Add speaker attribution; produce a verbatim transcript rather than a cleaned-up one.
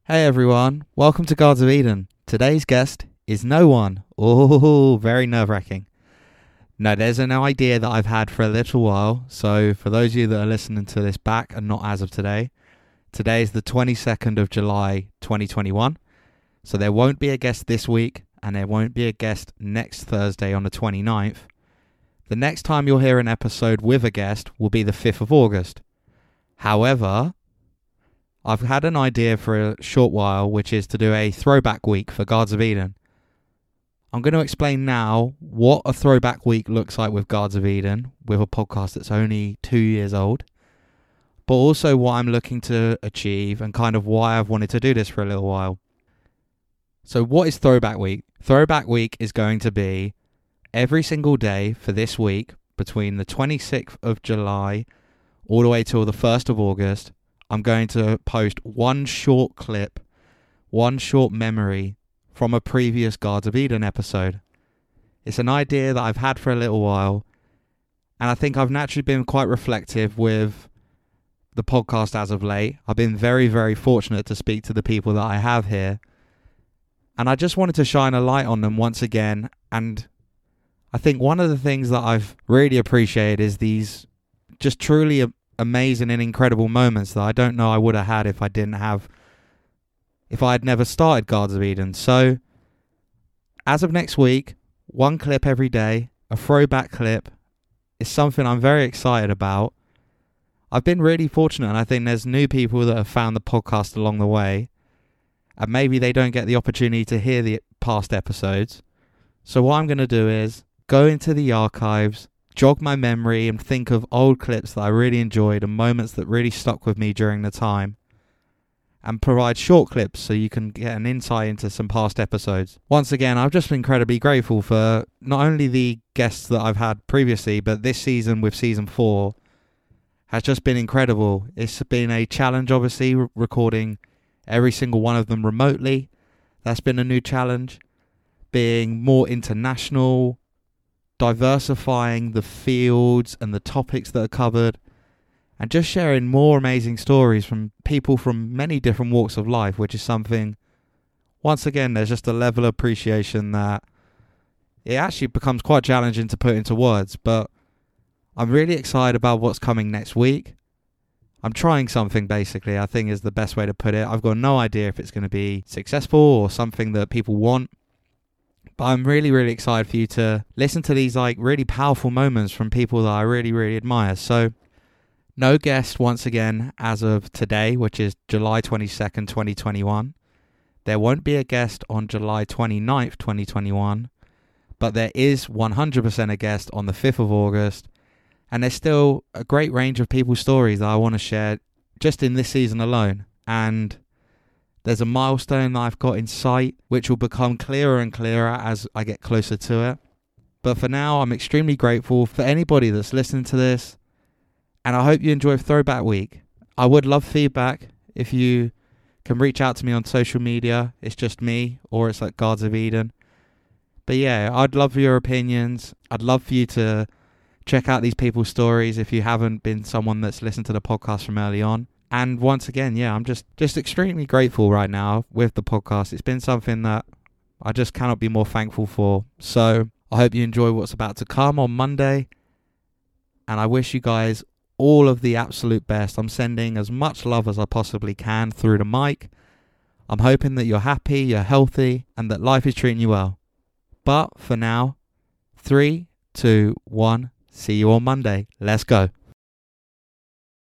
Speaker 1: Hey everyone, welcome to Gods of Eden. Today's guest is no one. Oh, very nerve-wracking. No, there's an idea that I've had for a little while. So for those of you that are listening to this back and not as of today, today is the twenty-second of July, twenty twenty-one. So there won't be a guest this week and there won't be a guest next Thursday on the twenty-ninth. The next time you'll hear an episode with a guest will be the fifth of August. However, I've had an idea for a short while, which is to do a throwback week for Guards of Eden. I'm going to explain now what a throwback week looks like with Guards of Eden, with a podcast that's only two years old, but also what I'm looking to achieve and kind of why I've wanted to do this for a little while. So what is Throwback Week? Throwback Week is going to be every single day for this week, between the twenty-sixth of July all the way till the first of August, I'm going to post one short clip, one short memory from a previous Guards of Eden episode. It's an idea that I've had for a little while, and I think I've naturally been quite reflective with the podcast as of late. I've been very, very fortunate to speak to the people that I have here, and I just wanted to shine a light on them once again. And I think one of the things that I've really appreciated is these just truly amazing and incredible moments that I don't know I would have had if I didn't have, if I had never started Guards of Eden. So, as of next week, one clip every day, a throwback clip, is something I'm very excited about. I've been really fortunate, and I think there's new people that have found the podcast along the way, and maybe they don't get the opportunity to hear the past episodes. So what I'm going to do is go into the archives, jog my memory and think of old clips that I really enjoyed and moments that really stuck with me during the time, and provide short clips so you can get an insight into some past episodes. Once again, I'm just incredibly grateful for not only the guests that I've had previously, but this season with season four has just been incredible. It's been a challenge, obviously, recording every single one of them remotely. That's been a new challenge. Being more international, diversifying the fields and the topics that are covered, and just sharing more amazing stories from people from many different walks of life, which is something, once again, there's just a level of appreciation that it actually becomes quite challenging to put into words. But I'm really excited about what's coming next week. I'm trying something, basically, I think is the best way to put it. I've got no idea if it's going to be successful or something that people want. But I'm really, really excited for you to listen to these like really powerful moments from people that I really, really admire. So, no guest once again as of today, which is July twenty-second, twenty twenty-one. There won't be a guest on July twenty-ninth, twenty twenty-one. But there is one hundred percent a guest on the fifth of August. And there's still a great range of people's stories that I want to share just in this season alone. And there's a milestone that I've got in sight, which will become clearer and clearer as I get closer to it. But for now, I'm extremely grateful for anybody that's listening to this, and I hope you enjoy Throwback Week. I would love feedback. If you can reach out to me on social media, it's just me, or it's like Guards of Eden. But yeah, I'd love your opinions. I'd love for you to check out these people's stories if you haven't been someone that's listened to the podcast from early on. And once again, yeah, I'm just, just extremely grateful right now with the podcast. It's been something that I just cannot be more thankful for. So I hope you enjoy what's about to come on Monday. And I wish you guys all of the absolute best. I'm sending as much love as I possibly can through the mic. I'm hoping that you're happy, you're healthy, and that life is treating you well. But for now, three, two, one, see you on Monday. Let's go.